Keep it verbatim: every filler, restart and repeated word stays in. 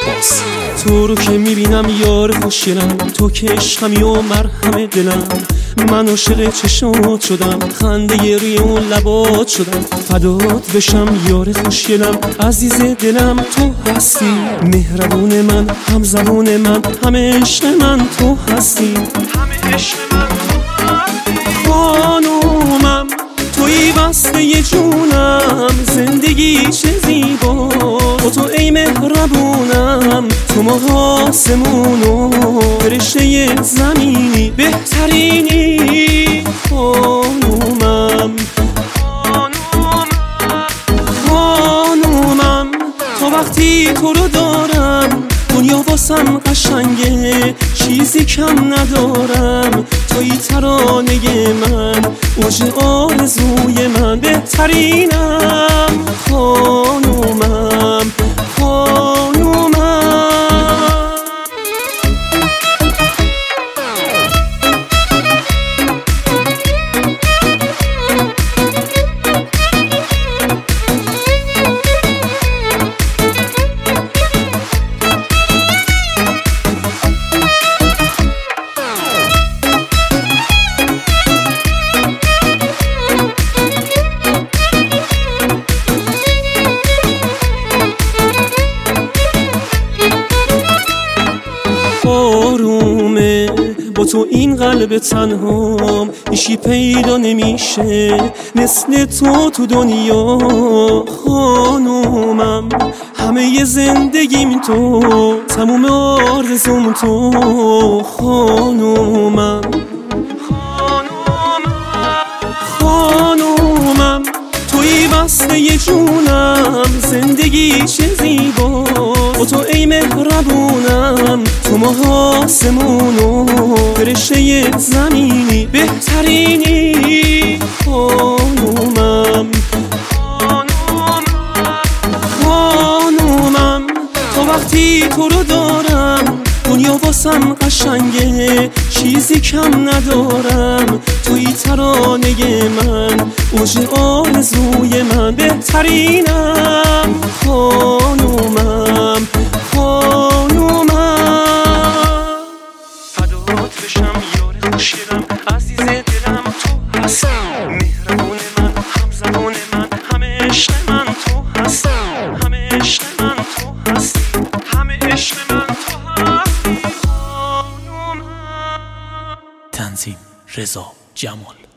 عباس. تو رو که میبینم یار خوشگلم، تو که عشقمی و مرهم دلم، من عاشق چشات شدم، خنده روی اون لبات شدم، فدات بشم یار خوشگلم، عزیز دلم تو هستی، مهربون من، هم زبون من، همه عشق من تو هستی، همه عشق من تو هستی. خانومم تویی بسته جونم، زندگی چه زیبا با تو ای مهربونم، تو ماه آسمون و فرشته زمینی بهترینی. خانومم خانومم خانومم تا وقتی تو رو دارم دنیا واسم قشنگه، چیزی کم ندارم، تویی ترانه من، اوج آرزوی من، بهترینم. خانومم خانومم. آرومه با تو این قلب تنهام، ایشی پیدا نمیشه مثل تو تو دنیا. خانومم همه زندگیم تو، تموم آرزوم تو. خانومم خانومم تویی بسته جونم، زندگی چه زیبا با تو ای مهربونم، تو ماه آسمون و فرشته زمینی بهترینی. خانومم خانومم خانومم تا وقتی تو رو دارم دنیا واسم قشنگه، چیزی کم ندارم، تویی ترانه من، اوج آرزوی من، بهترینم. خانومم خانومم. فدات بشم یار خوشگلم، عزیز دلم تو هستی، مهربون من، هم زبون من، همه عشق من تو هستی، همه عشق من تو هستی، همه عشق من تو هستی. خانومم. تنظیم رضا جمال.